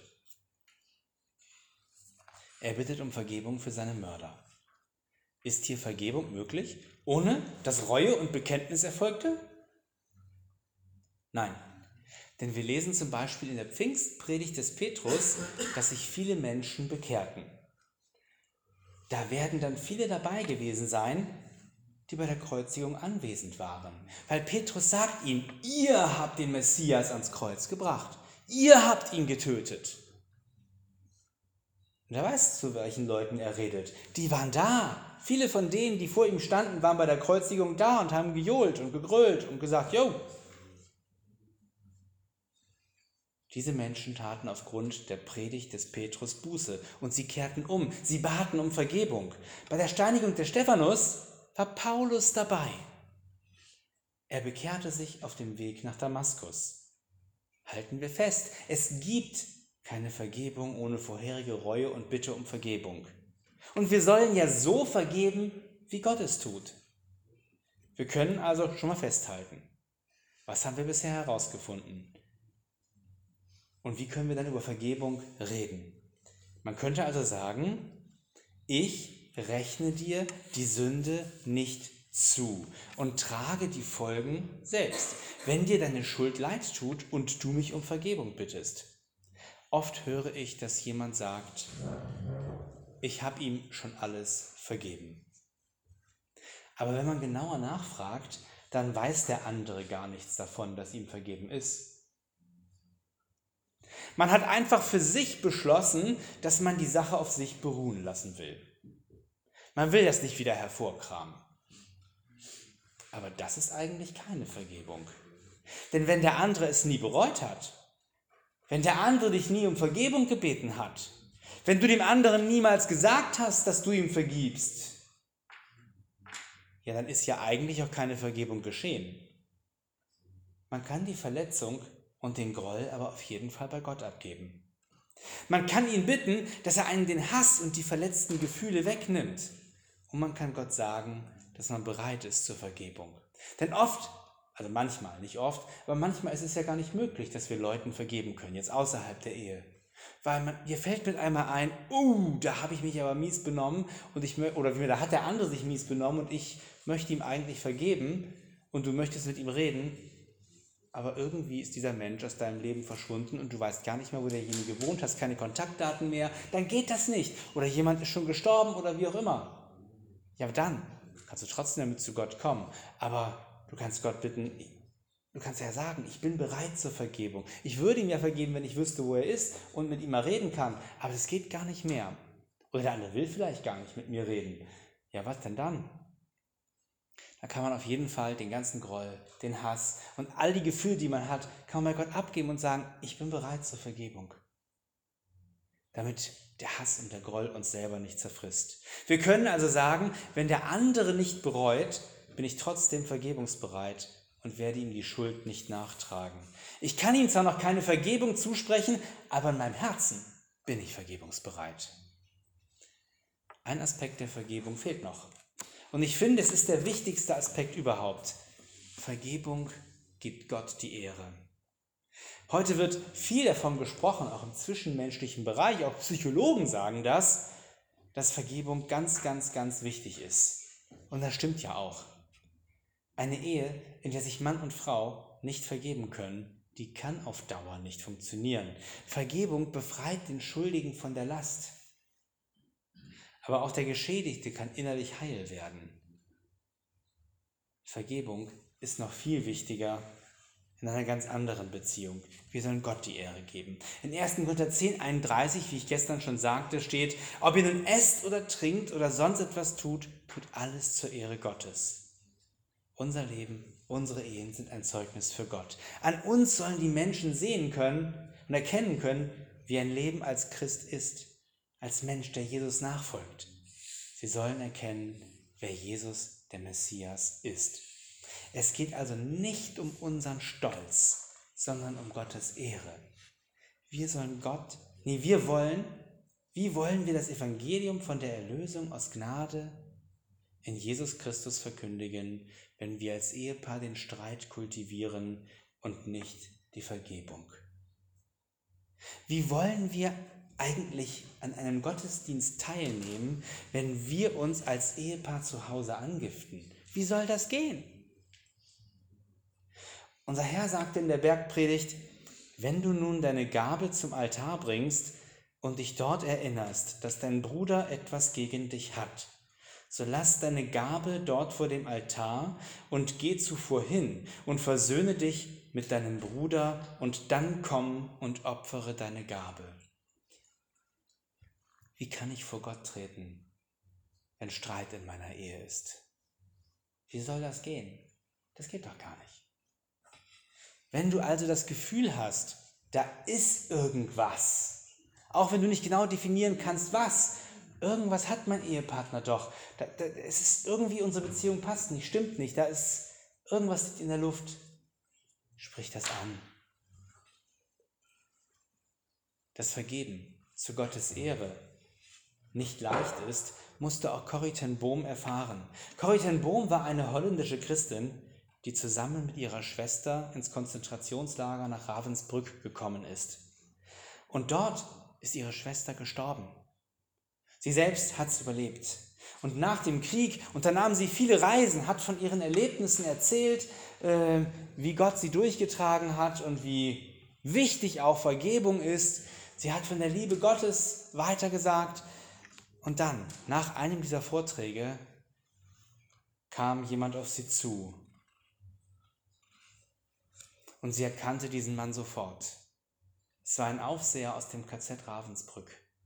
Er bittet um Vergebung für seine Mörder. Ist hier Vergebung möglich, ohne dass Reue und Bekenntnis erfolgte? Nein, denn wir lesen zum Beispiel in der Pfingstpredigt des Petrus, dass sich viele Menschen bekehrten. Da werden dann viele dabei gewesen sein, die bei der Kreuzigung anwesend waren. Weil Petrus sagt ihm: Ihr habt den Messias ans Kreuz gebracht. Ihr habt ihn getötet. Und er weiß, zu welchen Leuten er redet. Die waren da. Viele von denen, die vor ihm standen, waren bei der Kreuzigung da und haben gejohlt und gegrölt und gesagt: Jo. Diese Menschen taten aufgrund der Predigt des Petrus Buße und sie kehrten um. Sie baten um Vergebung. Bei der Steinigung des Stephanus war Paulus dabei. Er bekehrte sich auf dem Weg nach Damaskus. Halten wir fest, es gibt keine Vergebung ohne vorherige Reue und Bitte um Vergebung. Und wir sollen ja so vergeben, wie Gott es tut. Wir können also schon mal festhalten: Was haben wir bisher herausgefunden? Und wie können wir dann über Vergebung reden? Man könnte also sagen: Ich rechne dir die Sünde nicht zu und trage die Folgen selbst, wenn dir deine Schuld leid tut und du mich um Vergebung bittest. Oft höre ich, dass jemand sagt: Ich habe ihm schon alles vergeben. Aber wenn man genauer nachfragt, dann weiß der andere gar nichts davon, dass ihm vergeben ist. Man hat einfach für sich beschlossen, dass man die Sache auf sich beruhen lassen will. Man will das nicht wieder hervorkramen. Aber das ist eigentlich keine Vergebung. Denn wenn der andere es nie bereut hat, wenn der andere dich nie um Vergebung gebeten hat, wenn du dem anderen niemals gesagt hast, dass du ihm vergibst, ja, dann ist ja eigentlich auch keine Vergebung geschehen. Man kann die Verletzung und den Groll aber auf jeden Fall bei Gott abgeben. Man kann ihn bitten, dass er einen den Hass und die verletzten Gefühle wegnimmt. Und man kann Gott sagen, dass man bereit ist zur Vergebung. Denn oft, also manchmal, nicht oft, aber manchmal ist es ja gar nicht möglich, dass wir Leuten vergeben können, jetzt außerhalb der Ehe. Weil mir fällt mit einmal ein: Da habe ich mich aber mies benommen da hat der andere sich mies benommen und ich möchte ihm eigentlich vergeben und du möchtest mit ihm reden, aber irgendwie ist dieser Mensch aus deinem Leben verschwunden und du weißt gar nicht mehr, wo derjenige wohnt, hast keine Kontaktdaten mehr, dann geht das nicht. Oder jemand ist schon gestorben oder wie auch immer. Ja, aber dann kannst du trotzdem damit zu Gott kommen. Aber du kannst Gott bitten: Du kannst ja sagen, ich bin bereit zur Vergebung. Ich würde ihm ja vergeben, wenn ich wüsste, wo er ist und mit ihm mal reden kann. Aber das geht gar nicht mehr. Oder der andere will vielleicht gar nicht mit mir reden. Ja, was denn dann? Da kann man auf jeden Fall den ganzen Groll, den Hass und all die Gefühle, die man hat, kann man bei Gott abgeben und sagen, ich bin bereit zur Vergebung. Damit der Hass und der Groll uns selber nicht zerfrisst. Wir können also sagen, wenn der andere nicht bereut, bin ich trotzdem vergebungsbereit und werde ihm die Schuld nicht nachtragen. Ich kann ihm zwar noch keine Vergebung zusprechen, aber in meinem Herzen bin ich vergebungsbereit. Ein Aspekt der Vergebung fehlt noch. Und ich finde, es ist der wichtigste Aspekt überhaupt. Vergebung gibt Gott die Ehre. Heute wird viel davon gesprochen, auch im zwischenmenschlichen Bereich, auch Psychologen sagen das, dass Vergebung ganz, ganz, ganz wichtig ist. Und das stimmt ja auch. Eine Ehe, in der sich Mann und Frau nicht vergeben können, die kann auf Dauer nicht funktionieren. Vergebung befreit den Schuldigen von der Last. Aber auch der Geschädigte kann innerlich heil werden. Vergebung ist noch viel wichtiger in einer ganz anderen Beziehung. Wir sollen Gott die Ehre geben. In 1. Korinther 10,31, wie ich gestern schon sagte, steht, ob ihr nun esst oder trinkt oder sonst etwas tut, tut alles zur Ehre Gottes. Unser Leben, unsere Ehen sind ein Zeugnis für Gott. An uns sollen die Menschen sehen können und erkennen können, wie ein Leben als Christ ist, als Mensch, der Jesus nachfolgt. Sie sollen erkennen, wer Jesus, der Messias, ist. Es geht also nicht um unseren Stolz, sondern um Gottes Ehre. Wie wollen wir das Evangelium von der Erlösung aus Gnade in Jesus Christus verkündigen, wenn wir als Ehepaar den Streit kultivieren und nicht die Vergebung? Wie wollen wir eigentlich an einem Gottesdienst teilnehmen, wenn wir uns als Ehepaar zu Hause angiften? Wie soll das gehen? Unser Herr sagte in der Bergpredigt, wenn du nun deine Gabe zum Altar bringst und dich dort erinnerst, dass dein Bruder etwas gegen dich hat, so lass deine Gabe dort vor dem Altar und geh zuvor hin und versöhne dich mit deinem Bruder und dann komm und opfere deine Gabe. Wie kann ich vor Gott treten, wenn Streit in meiner Ehe ist? Wie soll das gehen? Das geht doch gar nicht. Wenn du also das Gefühl hast, da ist irgendwas, auch wenn du nicht genau definieren kannst, was, irgendwas hat mein Ehepartner doch, es ist irgendwie, unsere Beziehung passt nicht, stimmt nicht, da ist irgendwas liegt in der Luft, sprich das an. Das Vergeben zu Gottes Ehre nicht leicht ist, musste auch Corrie ten Boom erfahren. Corrie ten Boom war eine holländische Christin, die zusammen mit ihrer Schwester ins Konzentrationslager nach Ravensbrück gekommen ist. Und dort ist ihre Schwester gestorben. Sie selbst hat es überlebt. Und nach dem Krieg unternahm sie viele Reisen, hat von ihren Erlebnissen erzählt, wie Gott sie durchgetragen hat und wie wichtig auch Vergebung ist. Sie hat von der Liebe Gottes weitergesagt. Und dann, nach einem dieser Vorträge, kam jemand auf sie zu. Und sie erkannte diesen Mann sofort. Es war ein Aufseher aus dem KZ Ravensbrück.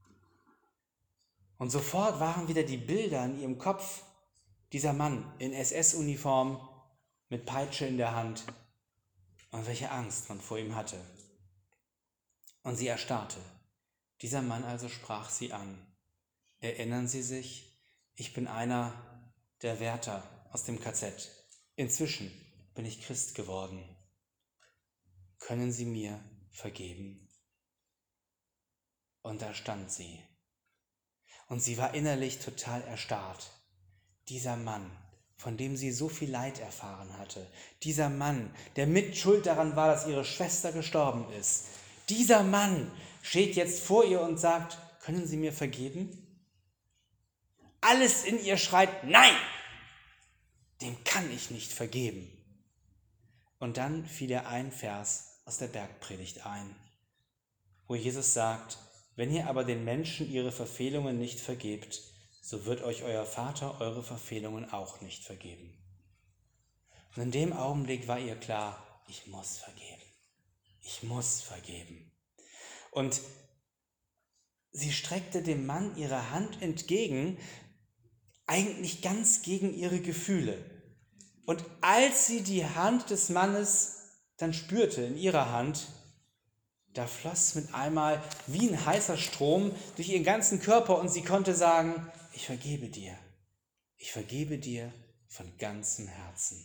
Und sofort waren wieder die Bilder in ihrem Kopf, dieser Mann in SS-Uniform mit Peitsche in der Hand und welche Angst man vor ihm hatte. Und sie erstarrte. Dieser Mann also sprach sie an. Erinnern Sie sich, ich bin einer der Wärter aus dem KZ. Inzwischen bin ich Christ geworden. Können Sie mir vergeben? Und da stand sie. Und sie war innerlich total erstarrt. Dieser Mann, von dem sie so viel Leid erfahren hatte, dieser Mann, der mit schuld daran war, dass ihre Schwester gestorben ist, dieser Mann steht jetzt vor ihr und sagt, können Sie mir vergeben? Alles in ihr schreit, nein, dem kann ich nicht vergeben. Und dann fiel ihr ein Vers aus der Bergpredigt ein, wo Jesus sagt, wenn ihr aber den Menschen ihre Verfehlungen nicht vergebt, so wird euch euer Vater eure Verfehlungen auch nicht vergeben. Und in dem Augenblick war ihr klar, ich muss vergeben. Ich muss vergeben. Und sie streckte dem Mann ihre Hand entgegen, eigentlich ganz gegen ihre Gefühle. Und als sie die Hand des Mannes dann spürte in ihrer Hand, da floss mit einmal wie ein heißer Strom durch ihren ganzen Körper und sie konnte sagen, ich vergebe dir. Ich vergebe dir von ganzem Herzen.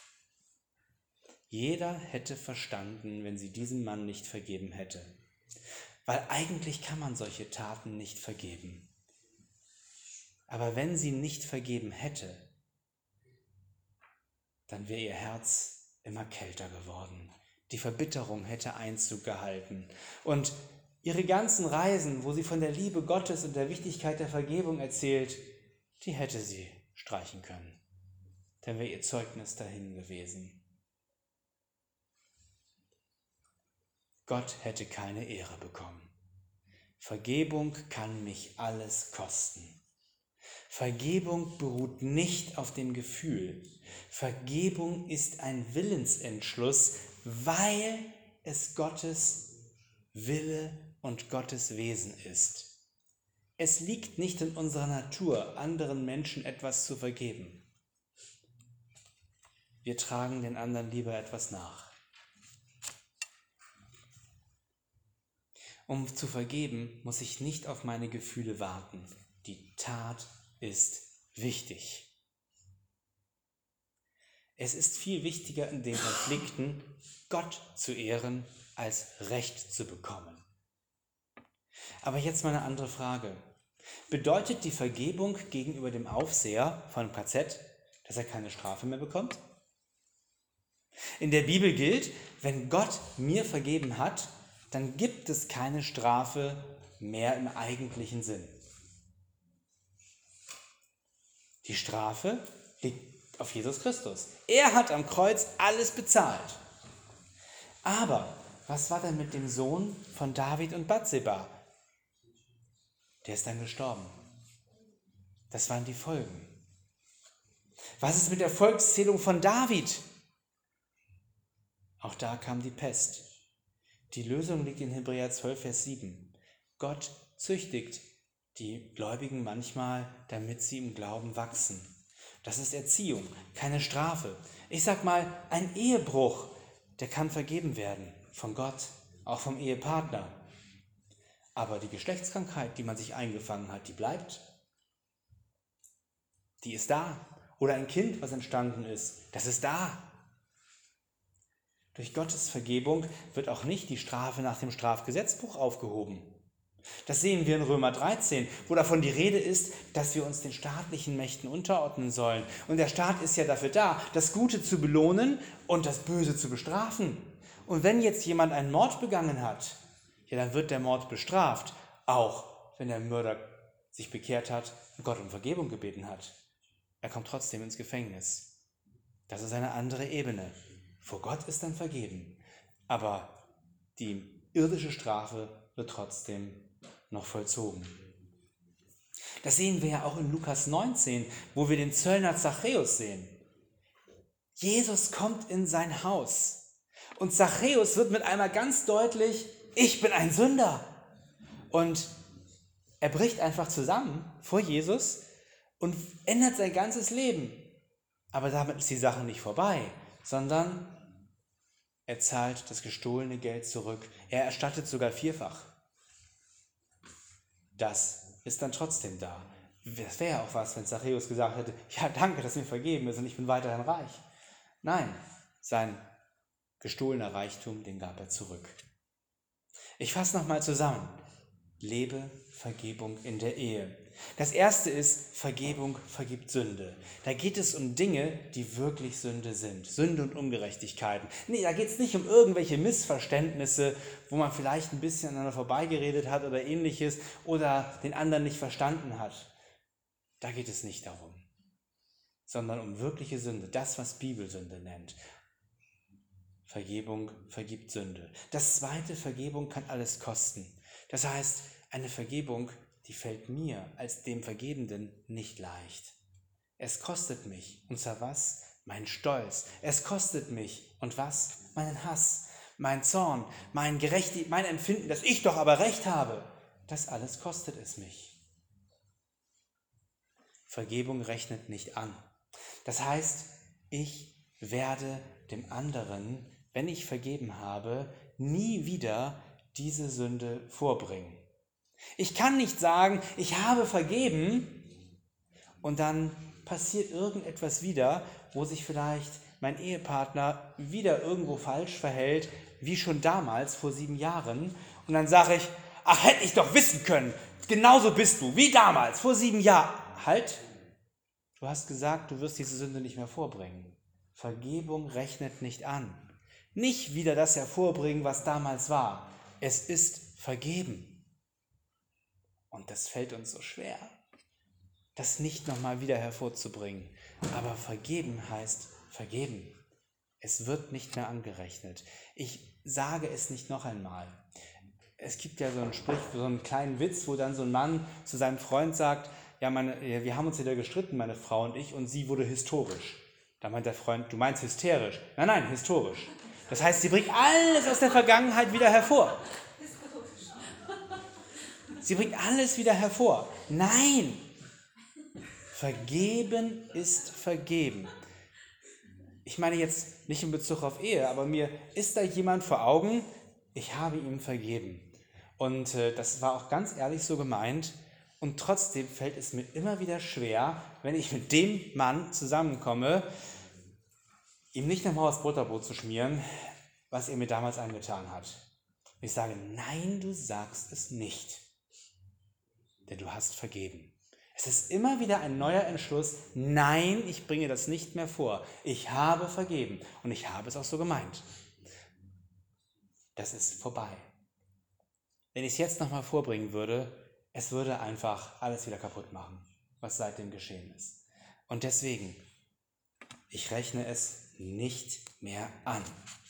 Jeder hätte verstanden, wenn sie diesem Mann nicht vergeben hätte. Weil eigentlich kann man solche Taten nicht vergeben. Aber wenn sie nicht vergeben hätte, dann wäre ihr Herz immer kälter geworden. Die Verbitterung hätte Einzug gehalten. Und ihre ganzen Reisen, wo sie von der Liebe Gottes und der Wichtigkeit der Vergebung erzählt, die hätte sie streichen können. Dann wäre ihr Zeugnis dahin gewesen. Gott hätte keine Ehre bekommen. Vergebung kann mich alles kosten. Vergebung beruht nicht auf dem Gefühl. Vergebung ist ein Willensentschluss, weil es Gottes Wille und Gottes Wesen ist. Es liegt nicht in unserer Natur, anderen Menschen etwas zu vergeben. Wir tragen den anderen lieber etwas nach. Um zu vergeben, muss ich nicht auf meine Gefühle warten. Die Tat ist wichtig. Es ist viel wichtiger in den Konflikten, Gott zu ehren, als Recht zu bekommen. Aber jetzt mal eine andere Frage. Bedeutet die Vergebung gegenüber dem Aufseher von KZ, dass er keine Strafe mehr bekommt? In der Bibel gilt, wenn Gott mir vergeben hat, dann gibt es keine Strafe mehr im eigentlichen Sinn. Die Strafe liegt auf Jesus Christus. Er hat am Kreuz alles bezahlt. Aber was war denn mit dem Sohn von David und Bathseba? Der ist dann gestorben. Das waren die Folgen. Was ist mit der Volkszählung von David? Auch da kam die Pest. Die Lösung liegt in Hebräer 12, Vers 7. Gott züchtigt die Gläubigen manchmal, damit sie im Glauben wachsen. Das ist Erziehung, keine Strafe. Ich sag mal, ein Ehebruch, der kann vergeben werden von Gott, auch vom Ehepartner. Aber die Geschlechtskrankheit, die man sich eingefangen hat, die bleibt. Die ist da. Oder ein Kind, was entstanden ist, das ist da. Durch Gottes Vergebung wird auch nicht die Strafe nach dem Strafgesetzbuch aufgehoben. Das sehen wir in Römer 13, wo davon die Rede ist, dass wir uns den staatlichen Mächten unterordnen sollen. Und der Staat ist ja dafür da, das Gute zu belohnen und das Böse zu bestrafen. Und wenn jetzt jemand einen Mord begangen hat, ja, dann wird der Mord bestraft, auch wenn der Mörder sich bekehrt hat und Gott um Vergebung gebeten hat. Er kommt trotzdem ins Gefängnis. Das ist eine andere Ebene. Vor Gott ist dann vergeben, aber die irdische Strafe wird trotzdem noch vollzogen. Das sehen wir ja auch in Lukas 19, wo wir den Zöllner Zachäus sehen. Jesus kommt in sein Haus und Zachäus wird mit einmal ganz deutlich, ich bin ein Sünder. Und er bricht einfach zusammen vor Jesus und ändert sein ganzes Leben. Aber damit ist die Sache nicht vorbei, sondern er zahlt das gestohlene Geld zurück. Er erstattet sogar 4-fach. Das ist dann trotzdem da. Das wäre ja auch was, wenn Zachäus gesagt hätte, ja, danke, dass mir vergeben ist und ich bin weiterhin reich. Nein, sein gestohlener Reichtum, den gab er zurück. Ich fasse nochmal zusammen. Lebe Vergebung in der Ehe. Das erste ist, Vergebung vergibt Sünde. Da geht es um Dinge, die wirklich Sünde sind. Sünde und Ungerechtigkeiten. Nee, da geht es nicht um irgendwelche Missverständnisse, wo man vielleicht ein bisschen aneinander vorbeigeredet hat oder ähnliches oder den anderen nicht verstanden hat. Da geht es nicht darum, sondern um wirkliche Sünde, das, was Bibelsünde nennt. Vergebung vergibt Sünde. Das zweite, Vergebung kann alles kosten. Das heißt, eine Vergebung, die fällt mir als dem Vergebenden nicht leicht. Es kostet mich, und zwar was? mein Stolz. Es kostet mich. Und was? Meinen Hass, mein Zorn, mein Empfinden, dass ich doch aber Recht habe. Das alles kostet es mich. Vergebung rechnet nicht an. Das heißt, ich werde dem anderen, wenn ich vergeben habe, nie wieder diese Sünde vorbringen. Ich kann nicht sagen, ich habe vergeben und dann passiert irgendetwas wieder, wo sich vielleicht mein Ehepartner wieder irgendwo falsch verhält, wie schon damals vor 7 Jahren. Und dann sage ich, ach, hätte ich doch wissen können, genauso bist du, wie damals, vor 7 Jahren. Halt, du hast gesagt, du wirst diese Sünde nicht mehr vorbringen. Vergebung rechnet nicht an. Nicht wieder das hervorbringen, was damals war. Es ist vergeben. Und das fällt uns so schwer, das nicht nochmal wieder hervorzubringen. Aber vergeben heißt vergeben. Es wird nicht mehr angerechnet. Ich sage es nicht noch einmal. Es gibt ja so einen so einen kleinen Witz, wo dann so ein Mann zu seinem Freund sagt, ja, wir haben uns wieder gestritten, meine Frau und ich, und sie wurde historisch. Da meint der Freund, du meinst hysterisch? Nein, historisch. Das heißt, sie bringt alles aus der Vergangenheit wieder hervor. Sie bringt alles wieder hervor. Nein! Vergeben ist vergeben. Ich meine jetzt nicht in Bezug auf Ehe, aber mir ist da jemand vor Augen, ich habe ihm vergeben. Und das war auch ganz ehrlich so gemeint. Und trotzdem fällt es mir immer wieder schwer, wenn ich mit dem Mann zusammenkomme, ihm nicht nochmal aufs Butterbrot zu schmieren, was er mir damals angetan hat. Ich sage, nein, du sagst es nicht. Denn du hast vergeben. Es ist immer wieder ein neuer Entschluss, nein, ich bringe das nicht mehr vor. Ich habe vergeben und ich habe es auch so gemeint. Das ist vorbei. Wenn ich es jetzt nochmal vorbringen würde, es würde einfach alles wieder kaputt machen, was seitdem geschehen ist. Und deswegen, ich rechne es nicht mehr an.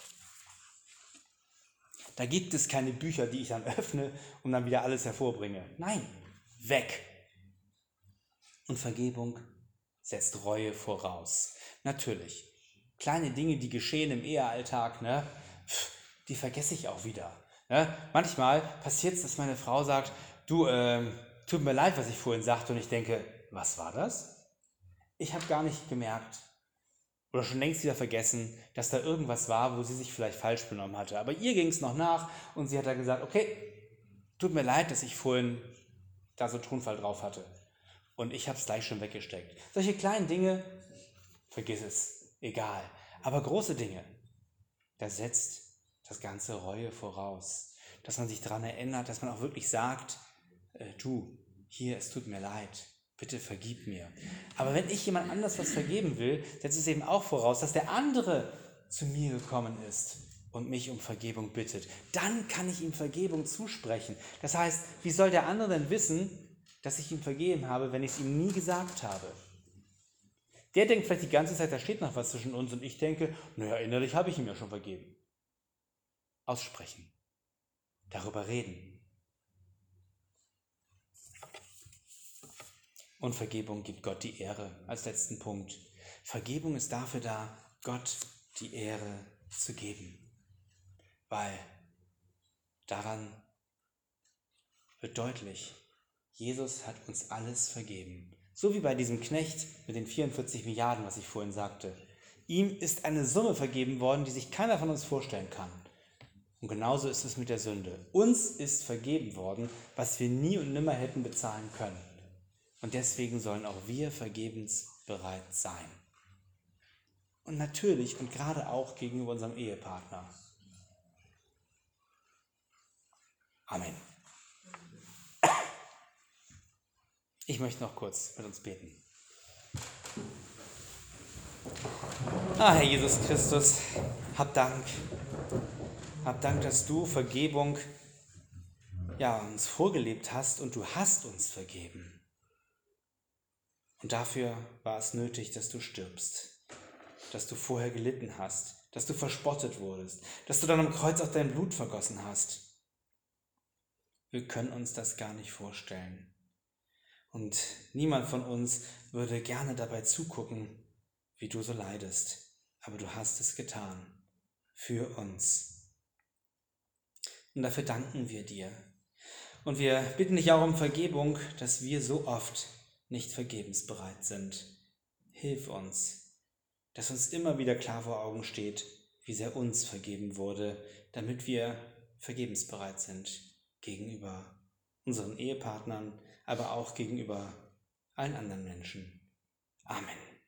Da gibt es keine Bücher, die ich dann öffne und dann wieder alles hervorbringe. Nein, weg. Und Vergebung setzt Reue voraus. Natürlich, kleine Dinge, die geschehen im Ehealltag, die vergesse ich auch wieder. Manchmal passiert es, dass meine Frau sagt, du, tut mir leid, was ich vorhin sagte, und ich denke, was war das? Ich habe gar nicht gemerkt oder schon längst wieder vergessen, dass da irgendwas war, wo sie sich vielleicht falsch benommen hatte. Aber ihr ging es noch nach und sie hat dann gesagt, okay, tut mir leid, dass ich vorhin da so Tonfall drauf hatte. Und ich habe es gleich schon weggesteckt. Solche kleinen Dinge, vergiss es, egal. Aber große Dinge, da setzt das ganze Reue voraus. Dass man sich daran erinnert, dass man auch wirklich sagt, du, hier, es tut mir leid, bitte vergib mir. Aber wenn ich jemand anders was vergeben will, setzt es eben auch voraus, dass der andere zu mir gekommen ist und mich um Vergebung bittet. Dann kann ich ihm Vergebung zusprechen. Das heißt, wie soll der andere denn wissen, dass ich ihm vergeben habe, wenn ich es ihm nie gesagt habe? Der denkt vielleicht die ganze Zeit, da steht noch was zwischen uns, und ich denke, naja, innerlich habe ich ihm ja schon vergeben. Aussprechen. Darüber reden. Und Vergebung gibt Gott die Ehre als letzten Punkt. Vergebung ist dafür da, Gott die Ehre zu geben. Weil daran wird deutlich, Jesus hat uns alles vergeben. So wie bei diesem Knecht mit den 44 Milliarden, was ich vorhin sagte. Ihm ist eine Summe vergeben worden, die sich keiner von uns vorstellen kann. Und genauso ist es mit der Sünde. Uns ist vergeben worden, was wir nie und nimmer hätten bezahlen können. Und deswegen sollen auch wir vergebensbereit sein. Und natürlich und gerade auch gegenüber unserem Ehepartner. Amen. Ich möchte noch kurz mit uns beten. Herr Jesus Christus, hab Dank. Hab Dank, dass du Vergebung uns vorgelebt hast, und du hast uns vergeben. Und dafür war es nötig, dass du stirbst, dass du vorher gelitten hast, dass du verspottet wurdest, dass du dann am Kreuz auch dein Blut vergossen hast. Wir können uns das gar nicht vorstellen. Und niemand von uns würde gerne dabei zugucken, wie du so leidest, aber du hast es getan für uns. Und dafür danken wir dir. Und wir bitten dich auch um Vergebung, dass wir so oft nicht vergebensbereit sind. Hilf uns, dass uns immer wieder klar vor Augen steht, wie sehr uns vergeben wurde, damit wir vergebensbereit sind gegenüber unseren Ehepartnern, aber auch gegenüber allen anderen Menschen. Amen.